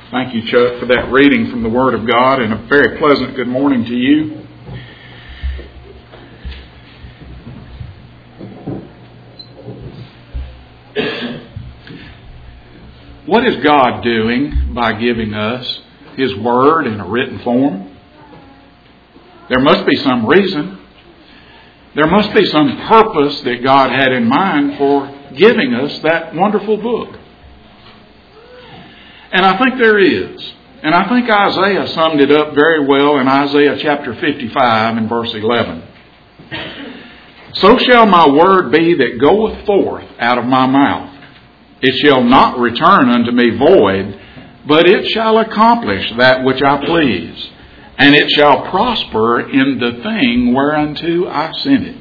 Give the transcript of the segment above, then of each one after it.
Thank you, Chuck, for that reading from the Word of God, and a very pleasant good morning to you. What is God doing by giving us His Word in a written form? There must be some reason. There must be some purpose that God had in mind for giving us that wonderful book. And I think there is. And I think Isaiah summed it up very well in Isaiah chapter 55 and verse 11. So shall my word be that goeth forth out of my mouth. It shall not return unto me void, but it shall accomplish that which I please, and it shall prosper in the thing whereunto I sent it.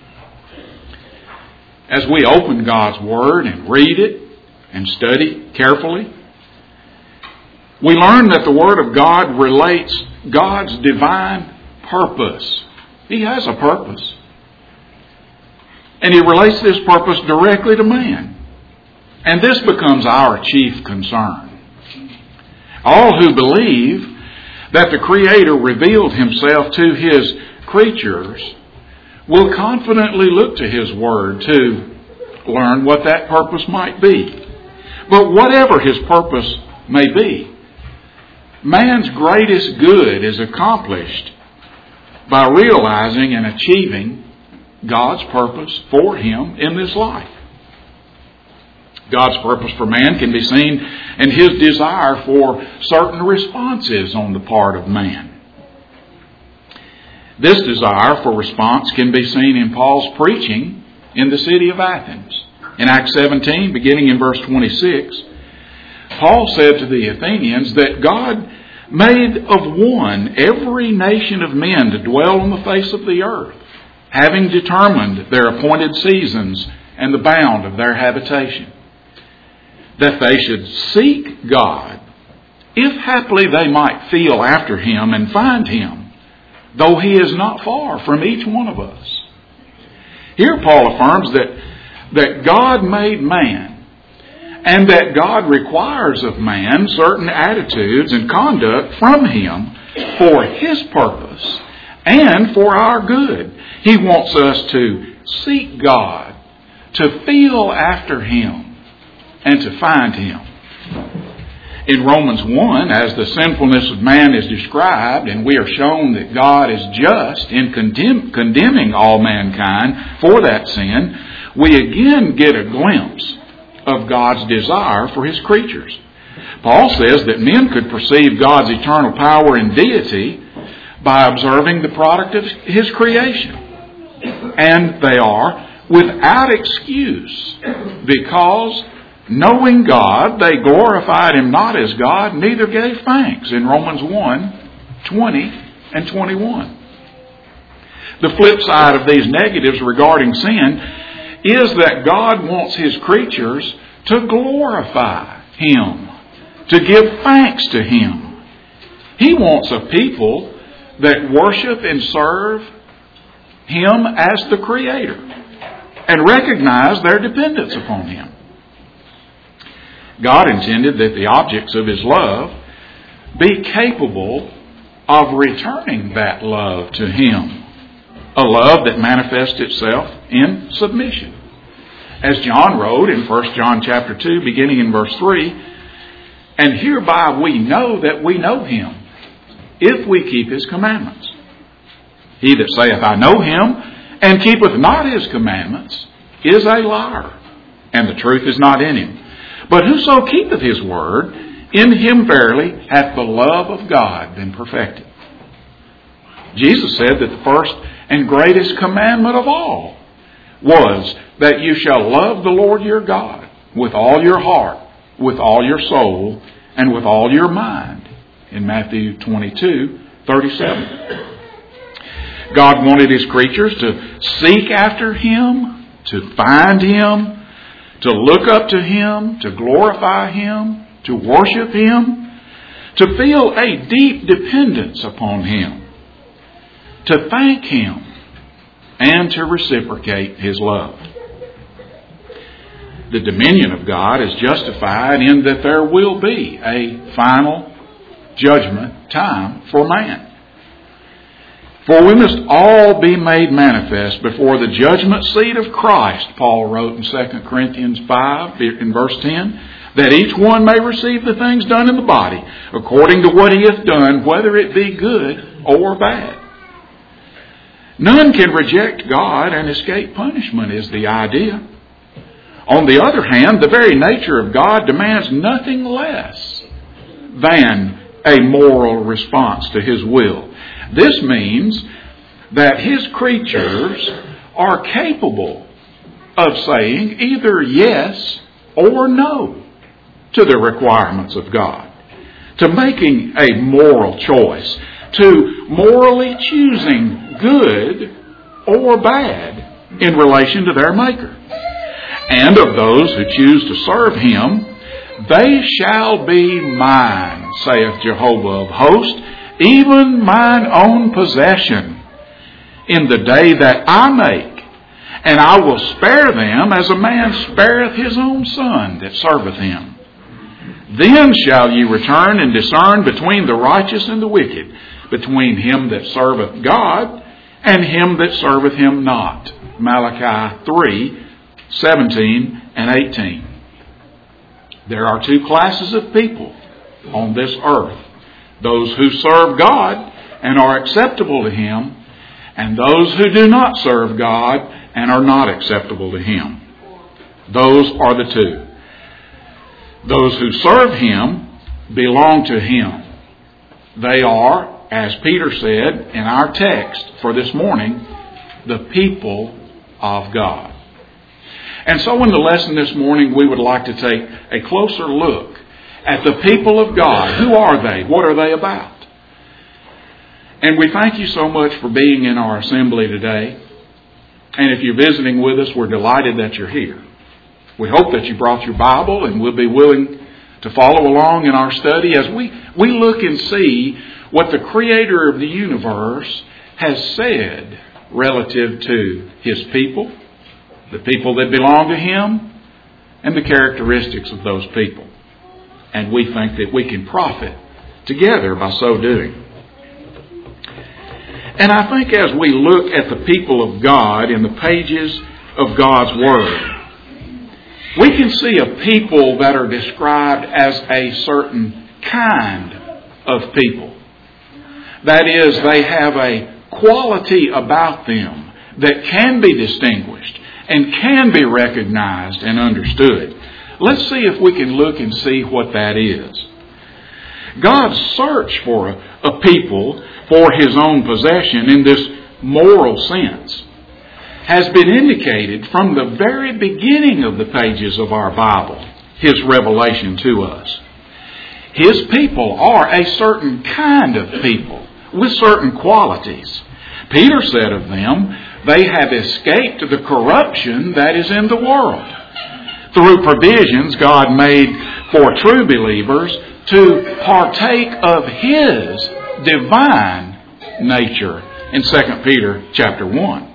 As we open God's Word and read it and study carefully, we learn that the Word of God relates God's divine purpose. He has a purpose. And He relates this purpose directly to man. And this becomes our chief concern. All who believe that the Creator revealed Himself to His creatures will confidently look to His Word to learn what that purpose might be. But whatever His purpose may be, man's greatest good is accomplished by realizing and achieving God's purpose for him in this life. God's purpose for man can be seen in His desire for certain responses on the part of man. This desire for response can be seen in Paul's preaching in the city of Athens. In Acts 17, beginning in verse 26, Paul said to the Athenians that God made of one every nation of men to dwell on the face of the earth, having determined their appointed seasons and the bound of their habitation, that they should seek God, if haply they might feel after Him and find Him, though He is not far from each one of us. Here Paul affirms that God made man, and that God requires of man certain attitudes and conduct from him for His purpose and for our good. He wants us to seek God, to feel after Him, and to find Him. In Romans 1, as the sinfulness of man is described, and we are shown that God is just in condemning all mankind for that sin, we again get a glimpse of God's desire for His creatures. Paul says that men could perceive God's eternal power and deity by observing the product of His creation. And they are without excuse, because knowing God, they glorified Him not as God, neither gave thanks, in Romans 1, 20 and 21. The flip side of these negatives regarding sin is that God wants His creatures to glorify Him, to give thanks to Him. He wants a people that worship and serve Him as the Creator and recognize their dependence upon Him. God intended that the objects of His love be capable of returning that love to Him, a love that manifests itself in submission. As John wrote in 1 John chapter 2, beginning in verse 3, and hereby we know that we know Him, if we keep His commandments. He that saith, I know Him, and keepeth not His commandments, is a liar, and the truth is not in him. But whoso keepeth His word, in him verily hath the love of God been perfected. Jesus said that the first and greatest commandment of all was that you shall love the Lord your God with all your heart, with all your soul, and with all your mind, in Matthew 22:37. God wanted His creatures to seek after Him, to find Him, to look up to Him, to glorify Him, to worship Him, to feel a deep dependence upon Him, to thank Him, and to reciprocate His love. The dominion of God is justified in that there will be a final judgment time for man. For we must all be made manifest before the judgment seat of Christ, Paul wrote in 2 Corinthians 5 in verse 10, that each one may receive the things done in the body according to what he hath done, whether it be good or bad. None can reject God and escape punishment is the idea. On the other hand, the very nature of God demands nothing less than a moral response to His will. This means that His creatures are capable of saying either yes or no to the requirements of God, to making a moral choice, to morally choosing good or bad in relation to their Maker. And of those who choose to serve Him, they shall be mine, saith Jehovah of hosts, even mine own possession, in the day that I make. And I will spare them as a man spareth his own son that serveth him. Then shall ye return and discern between the righteous and the wicked, between him that serveth God and him that serveth Him not. Malachi 3:17 and 18. There are two classes of people on this earth. Those who serve God and are acceptable to Him, and those who do not serve God and are not acceptable to Him. Those are the two. Those who serve Him belong to Him. They are, as Peter said in our text for this morning, the people of God. And so in the lesson this morning, we would like to take a closer look at the people of God. Who are they? What are they about? And we thank you so much for being in our assembly today. And if you're visiting with us, we're delighted that you're here. We hope that you brought your Bible and will be willing to follow along in our study as we look and see what the Creator of the universe has said relative to His people, the people that belong to Him, and the characteristics of those people. And we think that we can profit together by so doing. And I think as we look at the people of God in the pages of God's Word, we can see a people that are described as a certain kind of people. That is, they have a quality about them that can be distinguished and can be recognized and understood. Let's see if we can look and see what that is. God's search for a people for His own possession in this moral sense has been indicated from the very beginning of the pages of our Bible, His revelation to us. His people are a certain kind of people with certain qualities. Peter said of them, they have escaped the corruption that is in the world through provisions God made for true believers to partake of His divine nature in 2 Peter chapter 1.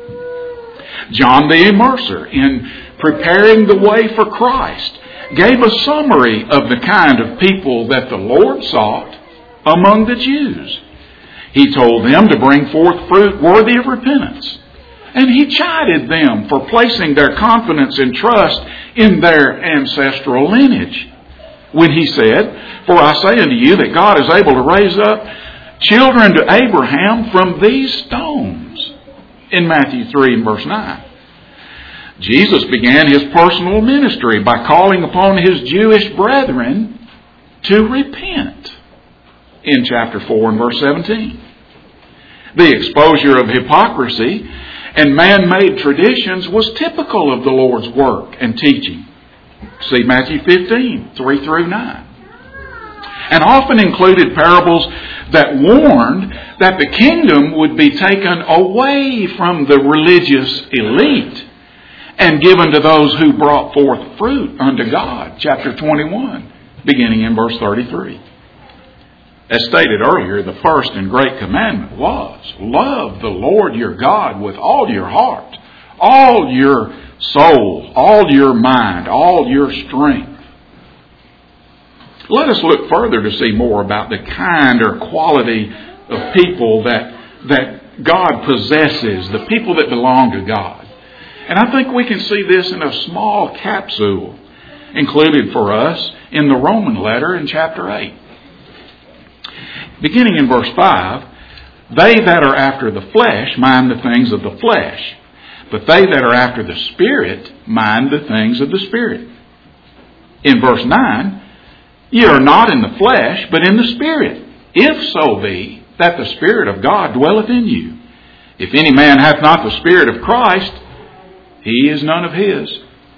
John the Immerser, in preparing the way for Christ, gave a summary of the kind of people that the Lord sought among the Jews. He told them to bring forth fruit worthy of repentance. And He chided them for placing their confidence and trust in their ancestral lineage, when He said, "For I say unto you that God is able to raise up children to Abraham from these stones," in Matthew 3 and verse 9. Jesus began His personal ministry by calling upon His Jewish brethren to repent in chapter 4 and verse 17. The exposure of hypocrisy and man-made traditions was typical of the Lord's work and teaching. See Matthew 15, 3 through 9. And often included parables that warned that the kingdom would be taken away from the religious elite and given to those who brought forth fruit unto God. Chapter 21, beginning in verse 33. As stated earlier, the first and great commandment was, love the Lord your God with all your heart, all your soul, all your mind, all your strength. Let us look further to see more about the kind or quality of people that God possesses, the people that belong to God. And I think we can see this in a small capsule included for us in the Roman letter in chapter 8. Beginning in verse 5, they that are after the flesh mind the things of the flesh, but they that are after the Spirit mind the things of the Spirit. In verse 9, ye are not in the flesh, but in the Spirit, if so be that the Spirit of God dwelleth in you. If any man hath not the Spirit of Christ, he is none of his.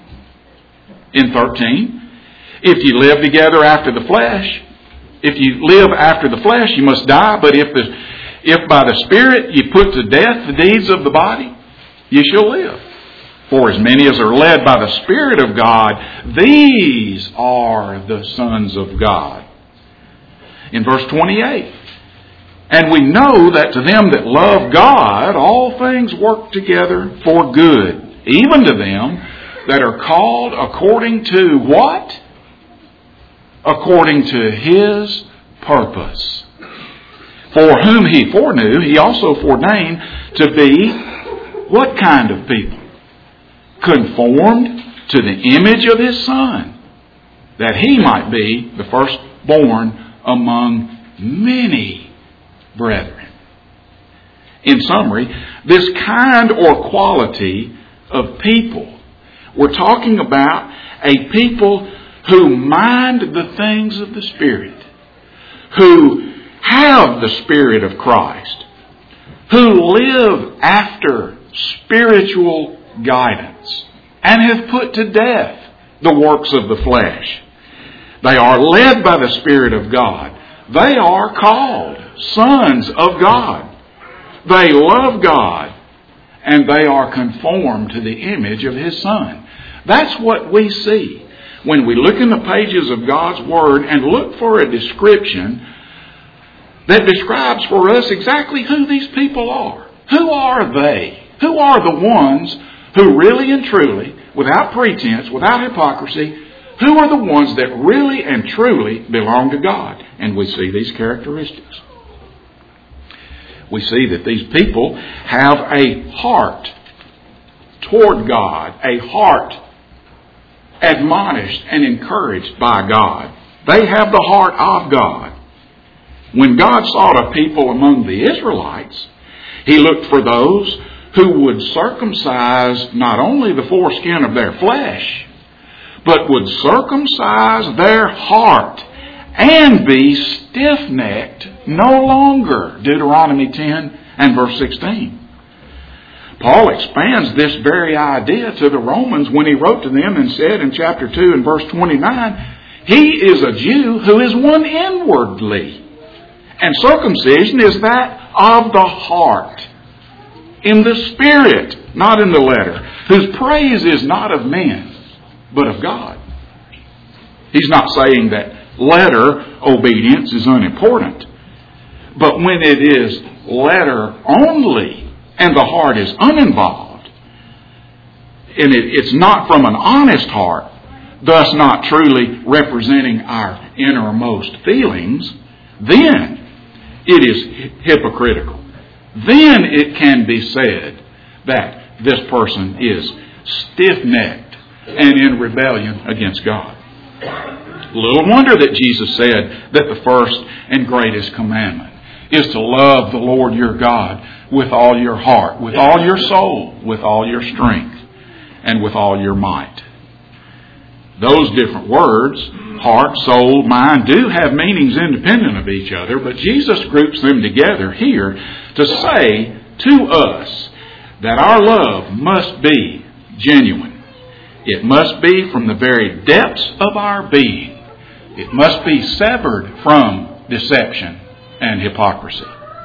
In 13, if ye live together after the flesh, if you live after the flesh, you must die. But if by the Spirit ye put to death the deeds of the body, ye shall live. For as many as are led by the Spirit of God, these are the sons of God. In verse 28, and we know that to them that love God, all things work together for good, even to them that are called according to what? According to His purpose. For whom He foreknew, He also foreordained to be what kind of people? Conformed to the image of His Son, that He might be the firstborn among many brethren. In summary, this kind or quality of people, we're talking about a people who mind the things of the Spirit, who have the Spirit of Christ, who live after spiritual guidance, and have put to death the works of the flesh. They are led by the Spirit of God. They are called sons of God. They love God, and they are conformed to the image of His Son. That's what we see when we look in the pages of God's Word and look for a description that describes for us exactly who these people are. Who are they? Who are the ones who really and truly, without pretense, without hypocrisy, who are the ones that really and truly belong to God? And we see these characteristics. We see that these people have a heart toward God, a heart admonished and encouraged by God. They have the heart of God. When God sought a people among the Israelites, He looked for those who would circumcise not only the foreskin of their flesh, but would circumcise their heart and be stiff-necked no longer. Deuteronomy 10 and verse 16. Paul expands this very idea to the Romans when he wrote to them and said in chapter 2 and verse 29, he is a Jew who is one inwardly. And circumcision is that of the heart, in the spirit, not in the letter, whose praise is not of men, but of God. He's not saying that letter obedience is unimportant. But when it is letter only and the heart is uninvolved, and it's not from an honest heart, thus not truly representing our innermost feelings, then it is hypocritical. Then it can be said that this person is stiff-necked and in rebellion against God. Little wonder that Jesus said that the first and greatest commandment is to love the Lord your God with all your heart, with all your soul, with all your strength, and with all your might. Those different words, heart, soul, mind, do have meanings independent of each other, but Jesus groups them together here to say to us that our love must be genuine. It must be from the very depths of our being. It must be severed from deception and hypocrisy.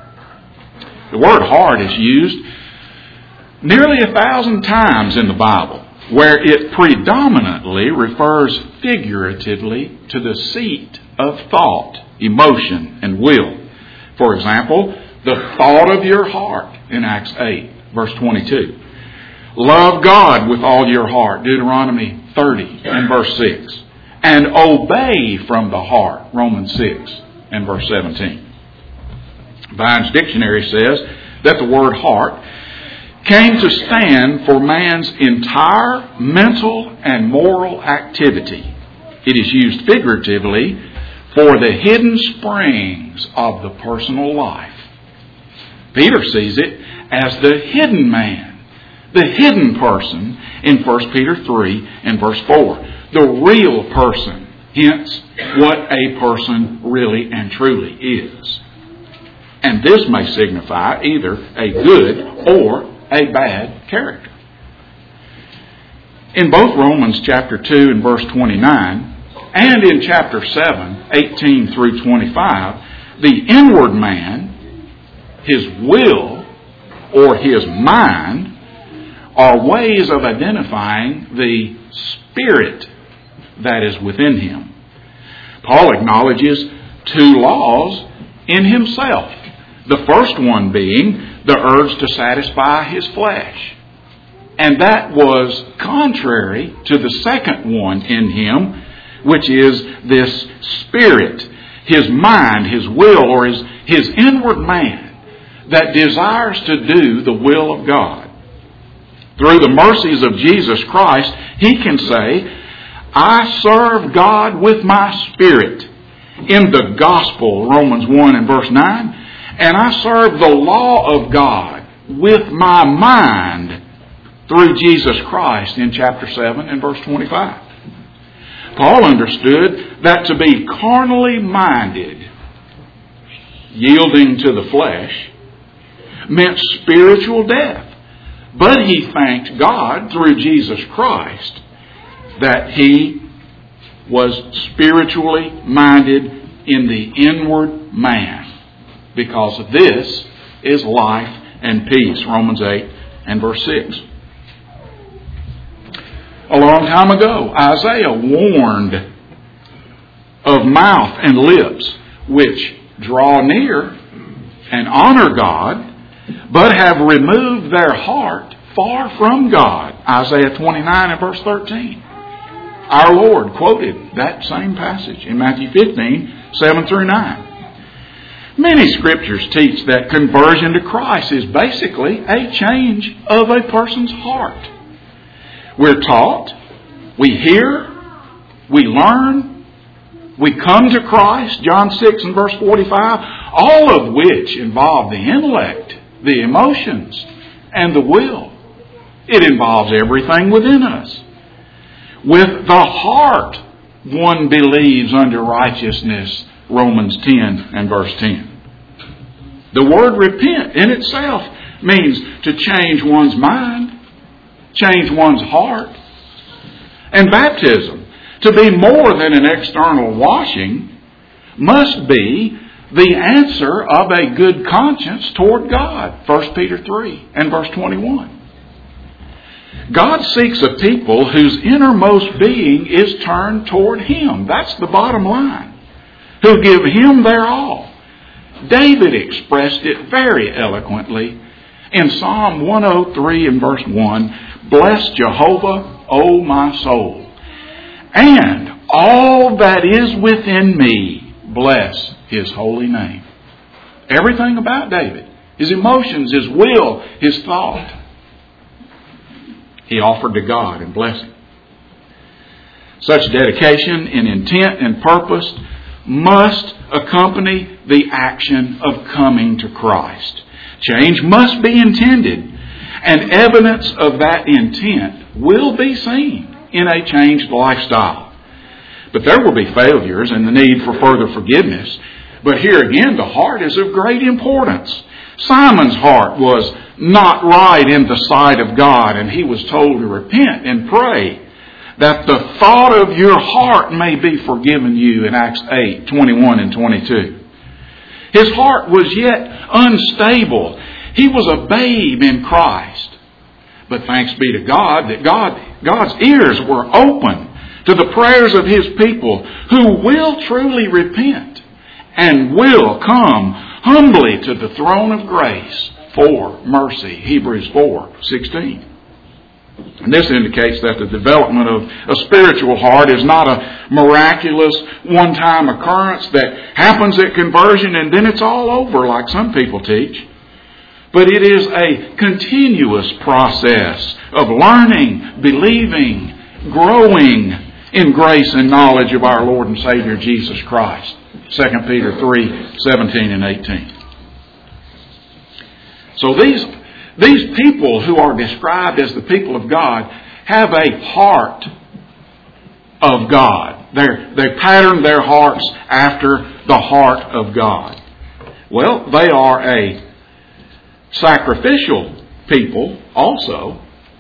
The word heart is used nearly 1,000 times in the Bible, where it predominantly refers figuratively to the seat of thought, emotion, and will. For example, the thought of your heart in Acts 8, verse 22. Love God with all your heart, Deuteronomy 30 and verse 6. And obey from the heart, Romans 6 and verse 17. Vine's Dictionary says that the word heart came to stand for man's entire mental and moral activity. It is used figuratively for the hidden springs of the personal life. Peter sees it as the hidden man, the hidden person in 1 Peter 3 and verse 4. The real person, hence what a person really and truly is. And this may signify either a good or a bad character. In both Romans chapter 2 and verse 29 and in chapter 7, 18 through 25, the inward man, his will or his mind, are ways of identifying the spirit that is within him. Paul acknowledges two laws in himself. The first one being the urge to satisfy his flesh. And that was contrary to the second one in him, which is this spirit, his mind, his will, or his inward man that desires to do the will of God. Through the mercies of Jesus Christ, he can say, I serve God with my spirit in the gospel, Romans 1 and verse 9, and I serve the law of God with my mind through Jesus Christ in chapter 7 and verse 25. Paul understood that to be carnally minded, yielding to the flesh, meant spiritual death. But he thanked God through Jesus Christ that he was spiritually minded in the inward man, because this is life and peace, Romans 8 and verse 6. A long time ago, Isaiah warned of mouth and lips which draw near and honor God, but have removed their heart far from God. Isaiah 29 and verse 13. Our Lord quoted that same passage in Matthew 15, 7 through 9. Many scriptures teach that conversion to Christ is basically a change of a person's heart. We're taught, we hear, we learn, we come to Christ, John 6 and verse 45, all of which involve the intellect, the emotions, and the will. It involves everything within us. With the heart, one believes unto righteousness, Romans 10 and verse 10. The word repent in itself means to change one's mind, change one's heart. And baptism, to be more than an external washing, must be the answer of a good conscience toward God, 1 Peter 3 and verse 21. God seeks a people whose innermost being is turned toward Him. That's the bottom line. Who give Him their all. David expressed it very eloquently in Psalm 103 and verse 1. Bless Jehovah, O my soul, and all that is within me, bless His holy name. Everything about David, his emotions, his will, his thought, he offered to God in blessing. Such dedication in intent and purpose must accompany the action of coming to Christ. Change must be intended, and evidence of that intent will be seen in a changed lifestyle. But there will be failures and the need for further forgiveness. But here again, the heart is of great importance. Simon's heart was not right in the sight of God, and he was told to repent and pray that the thought of your heart may be forgiven you in Acts 8, 21 and 22. His heart was yet unstable. He was a babe in Christ. But thanks be to God that God's ears were open to the prayers of His people who will truly repent and will come humbly to the throne of grace for mercy. Hebrews 4:16. And this indicates that the development of a spiritual heart is not a miraculous one-time occurrence that happens at conversion and then it's all over like some people teach. But it is a continuous process of learning, believing, growing in grace and knowledge of our Lord and Savior Jesus Christ. 2 Peter 3:17 and 18. So these people who are described as the people of God have a heart of God. They pattern their hearts after the heart of God. Well, they are a sacrificial people also.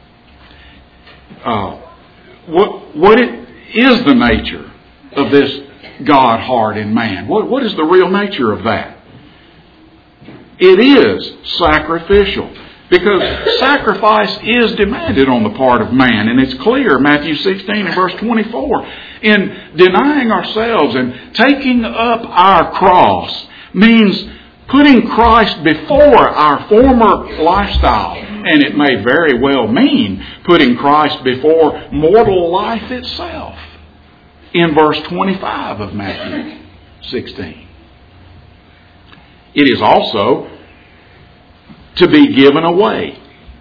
What is the nature of this God heart in man? What is the real nature of that? It is sacrificial. Because sacrifice is demanded on the part of man. And it's clear, Matthew 16 and verse 24. In denying ourselves and taking up our cross means putting Christ before our former lifestyle. And it may very well mean putting Christ before mortal life itself. In verse 25 of Matthew 16. It is also to be given away.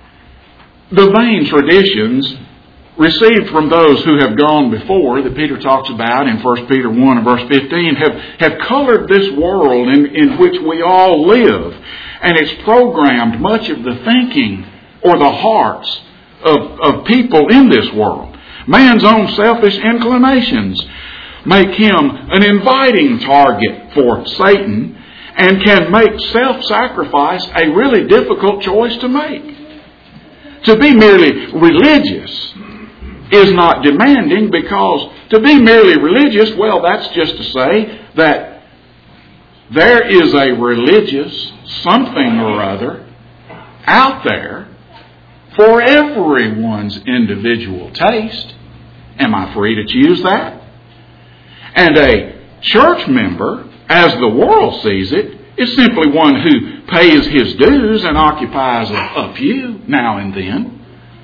The vain traditions received from those who have gone before, that Peter talks about in 1 Peter 1 and verse 15, have colored this world in which we all live. And it's programmed much of the thinking or the hearts of people in this world. Man's own selfish inclinations make him an inviting target for Satan, and can make self-sacrifice a really difficult choice to make. To be merely religious is not demanding, because to be merely religious, well, that's just to say that there is a religious something or other out there for everyone's individual taste. Am I free to choose that? And a church member, as the world sees it, is simply one who pays his dues and occupies a pew now and then.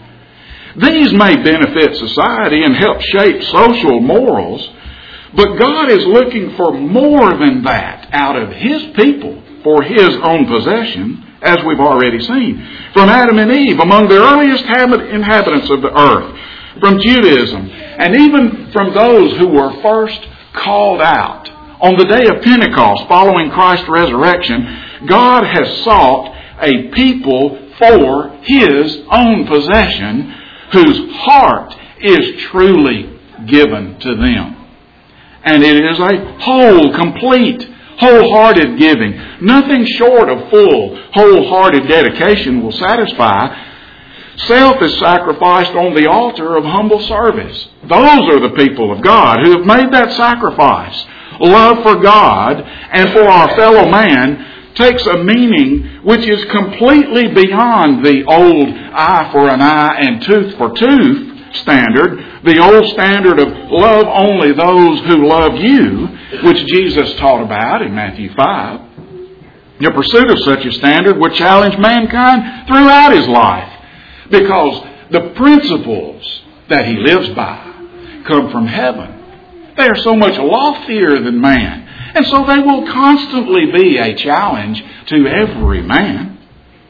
These may benefit society and help shape social morals, but God is looking for more than that out of His people for His own possession, as we've already seen. From Adam and Eve, among the earliest inhabitants of the earth, from Judaism, and even from those who were first called out on the day of Pentecost, following Christ's resurrection, God has sought a people for His own possession, whose heart is truly given to them. And it is a whole, complete, wholehearted giving. Nothing short of full, wholehearted dedication will satisfy. Self is sacrificed on the altar of humble service. Those are the people of God who have made that sacrifice. Love for God and for our fellow man takes a meaning which is completely beyond the old eye for an eye and tooth for tooth standard, the old standard of love only those who love you, which Jesus taught about in Matthew 5. The pursuit of such a standard would challenge mankind throughout his life, because the principles that he lives by come from heaven. They are so much loftier than man. And so they will constantly be a challenge to every man.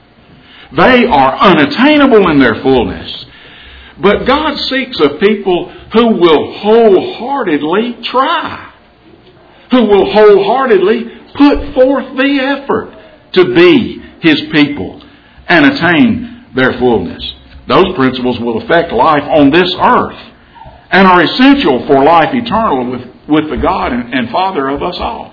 They are unattainable in their fullness. But God seeks a people who will wholeheartedly try. Who will wholeheartedly put forth the effort to be His people and attain their fullness. Those principles will affect life on this earth and are essential for life eternal with the God and Father of us all.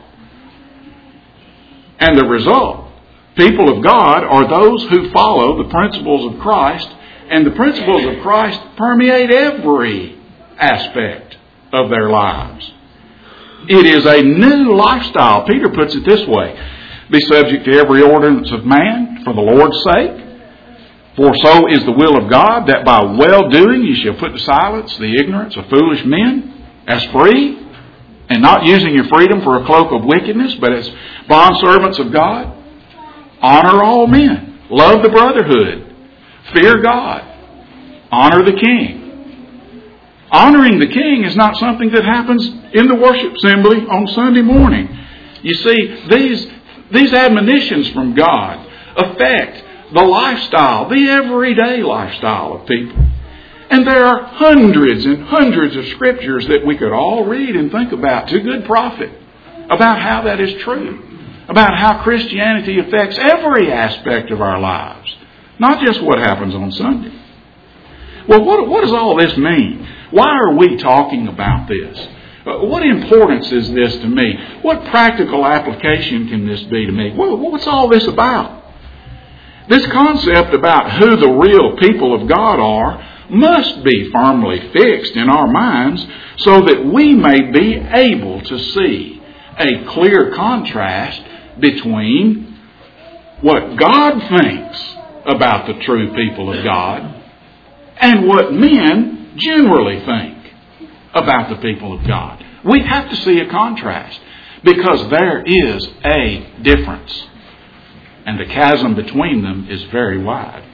And the result, people of God are those who follow the principles of Christ, and the principles of Christ permeate every aspect of their lives. It is a new lifestyle. Peter puts it this way: be subject to every ordinance of man for the Lord's sake. For so is the will of God, that by well-doing you shall put to silence the ignorance of foolish men, as free, and not using your freedom for a cloak of wickedness, but as bondservants of God. Honor all men. Love the brotherhood. Fear God. honor the king. Honoring the king is not something that happens in the worship assembly on Sunday morning. You see, these admonitions from God affect the lifestyle, the everyday lifestyle of people. And there are hundreds and hundreds of scriptures that we could all read and think about to good profit about how that is true, about how Christianity affects every aspect of our lives, not just what happens on Sunday. Well, what does all this mean? Why are we talking about this? What importance is this to me? What practical application can this be to me? What's all this about? This concept about who the real people of God are must be firmly fixed in our minds so that we may be able to see a clear contrast between what God thinks about the true people of God and what men generally think about the people of God. We have to see a contrast because there is a difference. And the chasm between them is very wide.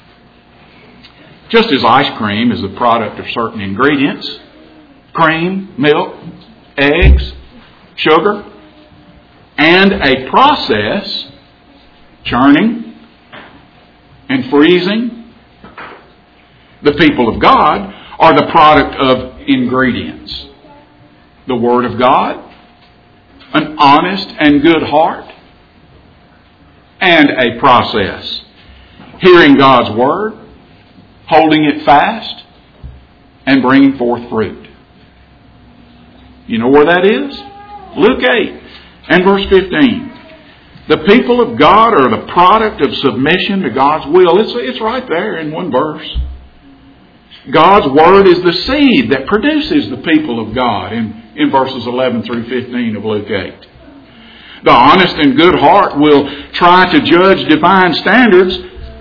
Just as ice cream is the product of certain ingredients, cream, milk, eggs, sugar, and a process, churning and freezing, the people of God are the product of ingredients. The Word of God, an honest and good heart, and a process. Hearing God's Word, holding it fast, and bringing forth fruit. You know where that is? Luke 8 and verse 15. The people of God are the product of submission to God's will. It's right there in one verse. God's Word is the seed that produces the people of God in verses 11 through 15 of Luke 8. The honest and good heart will try to judge divine standards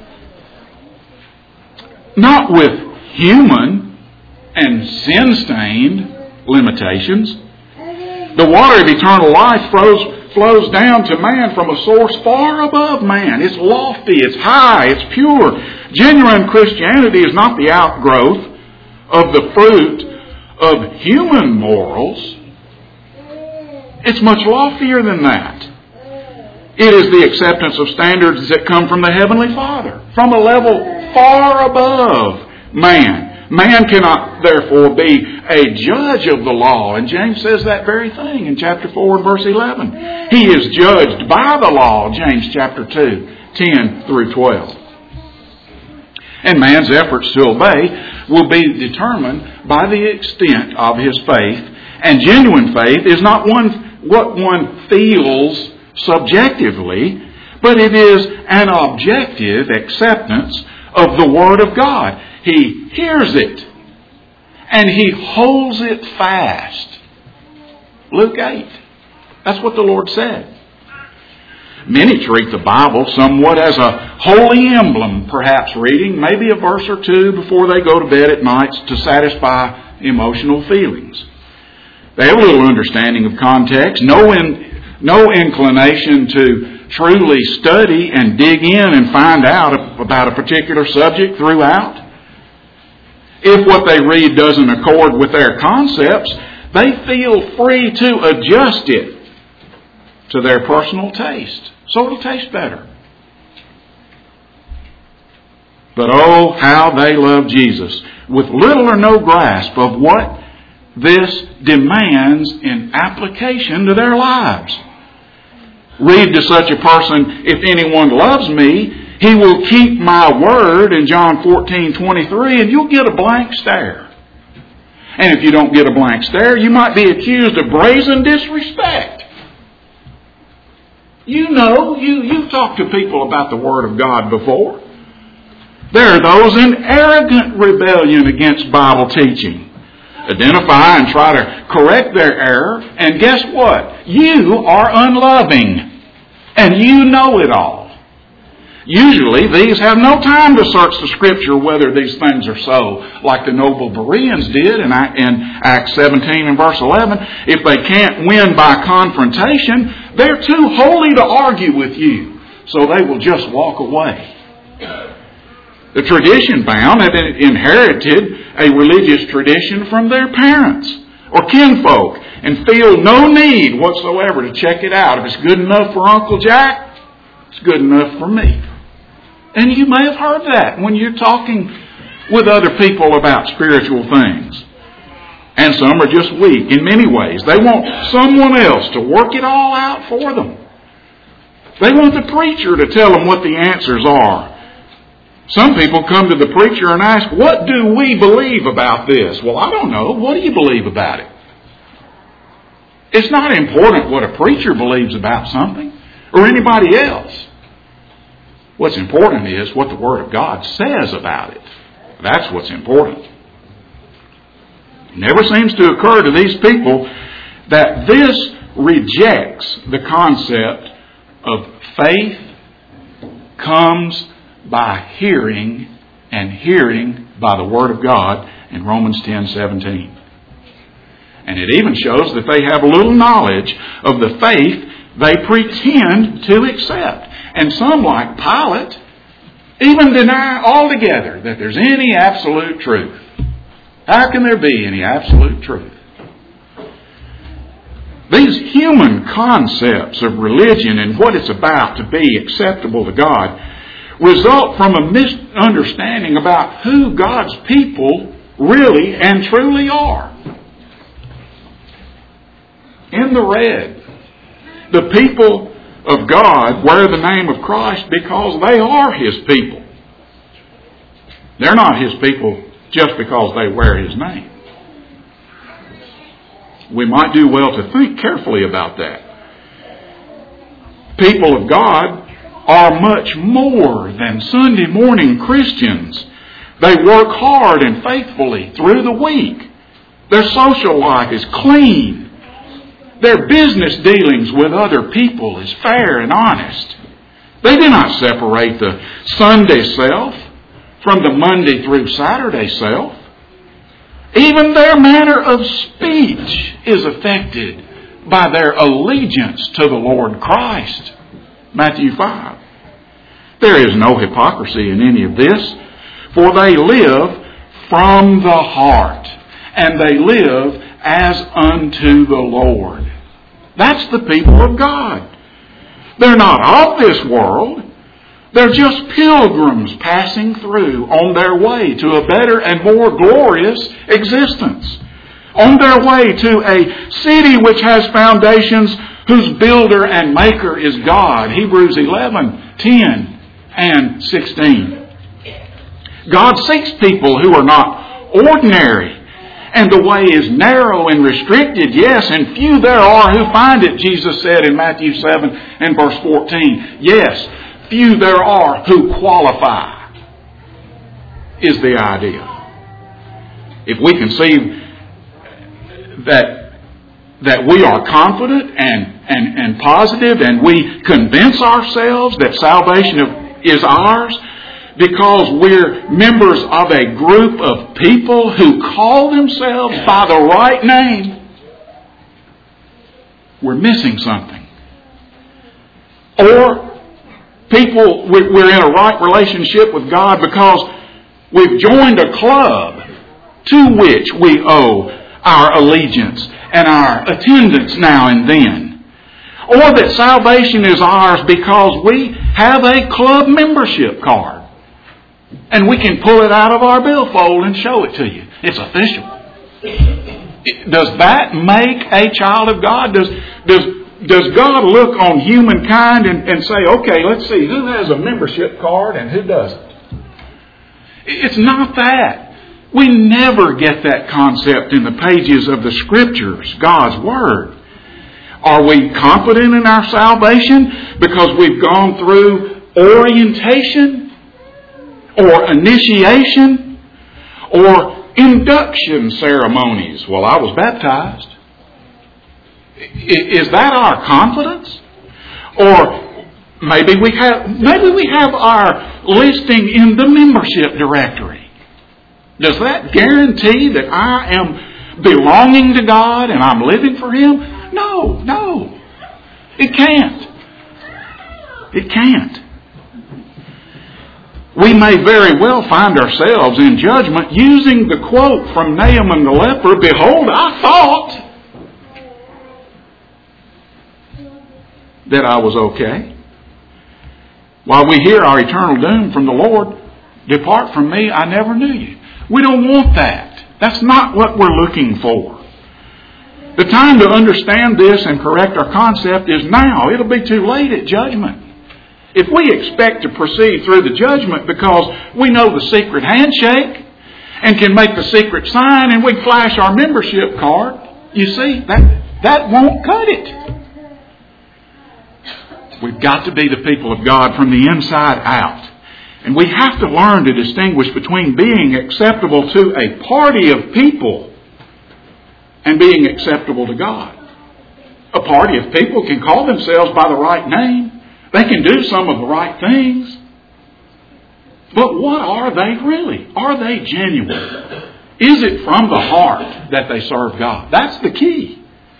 not with human and sin-stained limitations. The water of eternal life flows down to man from a source far above man. It's lofty, it's high, it's pure. Genuine Christianity is not the outgrowth of the fruit of human morals. It's much loftier than that. It is the acceptance of standards that come from the Heavenly Father, from a level far above man. Man cannot, therefore, be a judge of the law. And James says that very thing in chapter 4 and verse 11. He is judged by the law, James chapter 2, 10 through 12. And man's efforts to obey will be determined by the extent of his faith. And genuine faith is not what one feels subjectively, but it is an objective acceptance of the Word of God. He hears it and he holds it fast. Luke 8. That's what the Lord said. Many treat the Bible somewhat as a holy emblem, perhaps reading maybe a verse or two before they go to bed at night to satisfy emotional feelings. They have little understanding of context, no inclination to truly study and dig in and find out about a particular subject throughout. If what they read doesn't accord with their concepts, they feel free to adjust it to their personal taste, so it'll taste better. But oh, how they love Jesus, with little or no grasp of what this demands in application to their lives. Read to such a person, if anyone loves me, he will keep my word in John 14:23, and you'll get a blank stare. And if you don't get a blank stare, you might be accused of brazen disrespect. You know, you've talked to people about the Word of God before. There are those in arrogant rebellion against Bible teaching. Identify and try to correct their error, and guess what? You are unloving, and you know it all. Usually, these have no time to search the Scripture whether these things are so, like the noble Bereans did in Acts 17 and verse 11. If they can't win by confrontation, they're too holy to argue with you, so they will just walk away. The tradition bound had inherited a religious tradition from their parents or kinfolk and feel no need whatsoever to check it out. If it's good enough for Uncle Jack, it's good enough for me. And you may have heard that when you're talking with other people about spiritual things. And some are just weak in many ways. They want someone else to work it all out for them. They want the preacher to tell them what the answers are. Some people come to the preacher and ask, what do we believe about this? Well, I don't know. What do you believe about it? It's not important what a preacher believes about something or anybody else. What's important is what the Word of God says about it. That's what's important. It never seems to occur to these people that this rejects the concept of faith comes by hearing, and hearing by the Word of God in Romans 10:17. And it even shows that they have little knowledge of the faith they pretend to accept. And some, like Pilate, even deny altogether that there's any absolute truth. How can there be any absolute truth? These human concepts of religion and what it's about to be acceptable to God result from a misunderstanding about who God's people really and truly are. In the red, the people of God wear the name of Christ because they are His people. They're not His people just because they wear His name. We might do well to think carefully about that. People of God are much more than Sunday morning Christians. They work hard and faithfully through the week. Their social life is clean. Their business dealings with other people is fair and honest. They do not separate the Sunday self from the Monday through Saturday self. Even their manner of speech is affected by their allegiance to the Lord Christ. Matthew 5. There is no hypocrisy in any of this, for they live from the heart, and they live as unto the Lord. That's the people of God. They're not of this world. They're just pilgrims passing through on their way to a better and more glorious existence. On their way to a city which has foundations, whose builder and maker is God. Hebrews 11:10 and 16. God seeks people who are not ordinary. And the way is narrow and restricted, yes, and few there are who find it, Jesus said in Matthew 7 and verse 14. Yes, few there are who qualify, is the idea. If we conceive that we are confident and positive, and we convince ourselves that salvation is ours, because we're members of a group of people who call themselves by the right name, we're missing something. Or people, we're in a right relationship with God because we've joined a club to which we owe our allegiance and our attendance now and then. Or that salvation is ours because we have a club membership card. And we can pull it out of our billfold and show it to you. It's official. Does that make a child of God? Does God look on humankind and say, okay, let's see, who has a membership card and who doesn't? It's not that. We never get that concept in the pages of the Scriptures, God's Word. Are we confident in our salvation because we've gone through orientation? Or initiation, or induction ceremonies? Well, I was baptized. Is that our confidence? Or maybe we have our listing in the membership directory. Does that guarantee that I am belonging to God and I'm living for Him? No. It can't. It can't. we may very well find ourselves in judgment using the quote from Naaman the leper, "Behold, I thought that I was okay." While we hear our eternal doom from the Lord, "Depart from me, I never knew you." We don't want that. That's not what we're looking for. The time to understand this and correct our concept is now. It'll be too late at judgment. If we expect to proceed through the judgment because we know the secret handshake and can make the secret sign and we flash our membership card, you see, that won't cut it. We've got to be the people of God from the inside out. And we have to learn to distinguish between being acceptable to a party of people and being acceptable to God. A party of people can call themselves by the right name. They can do some of the right things. But what are they really? Are they genuine? Is it from the heart that they serve God? That's the key.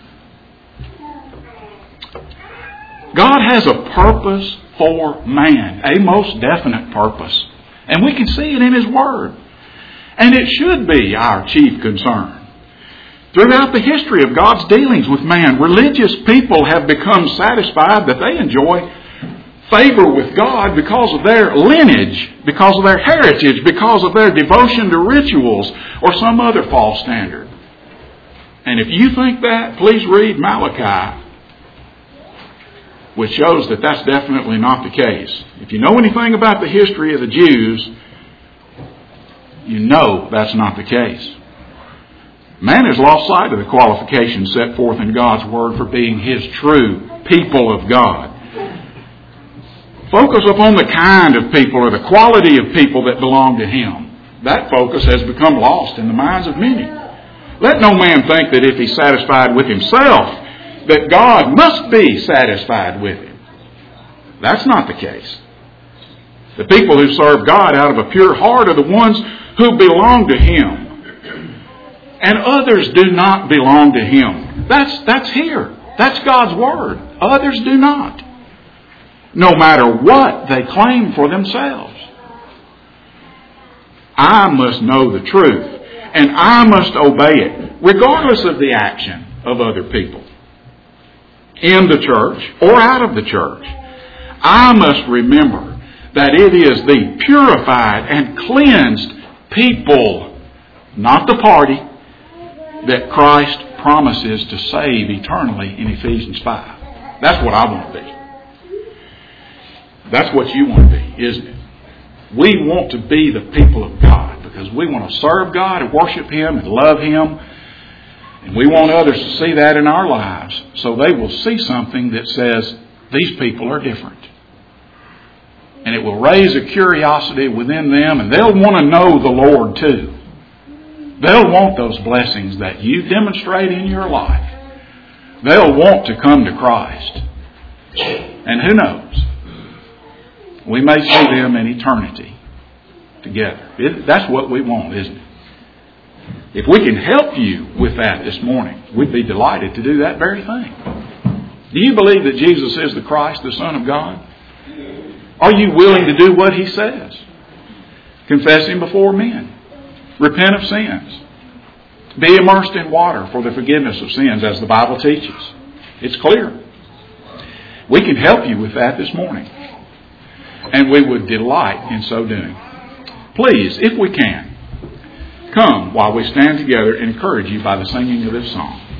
God has a purpose for man, a most definite purpose. And we can see it in His Word. And it should be our chief concern. Throughout the history of God's dealings with man, religious people have become satisfied that they enjoy favor with God because of their lineage, because of their heritage, because of their devotion to rituals or some other false standard. And if you think that, please read Malachi, which shows that that's definitely not the case. If you know anything about the history of the Jews, you know that's not the case. Man has lost sight of the qualifications set forth in God's Word for being His true people of God. Focus upon the kind of people or the quality of people that belong to Him. That focus has become lost in the minds of many. Let no man think that if he's satisfied with himself, that God must be satisfied with him. That's not the case. The people who serve God out of a pure heart are the ones who belong to Him. And others do not belong to Him. That's here. That's God's Word. Others do not. No matter what they claim for themselves. I must know the truth. And I must obey it, regardless of the action of other people. In the church or out of the church. I must remember that it is the purified and cleansed people, not the party, that Christ promises to save eternally in Ephesians 5. That's what I want to be. That's what you want to be, isn't it? We want to be the people of God because we want to serve God and worship Him and love Him. And we want others to see that in our lives so they will see something that says these people are different. And it will raise a curiosity within them and they'll want to know the Lord too. They'll want those blessings that you demonstrate in your life. They'll want to come to Christ. And who knows? We may see them in eternity together. That's what we want, isn't it? If we can help you with that this morning, we'd be delighted to do that very thing. Do you believe that Jesus is the Christ, the Son of God? Are you willing to do what He says? Confess Him before men. Repent of sins. Be immersed in water for the forgiveness of sins, as the Bible teaches. It's clear. We can help you with that this morning. And we would delight in so doing. Please, if we can, come while we stand together and encourage you by the singing of this song.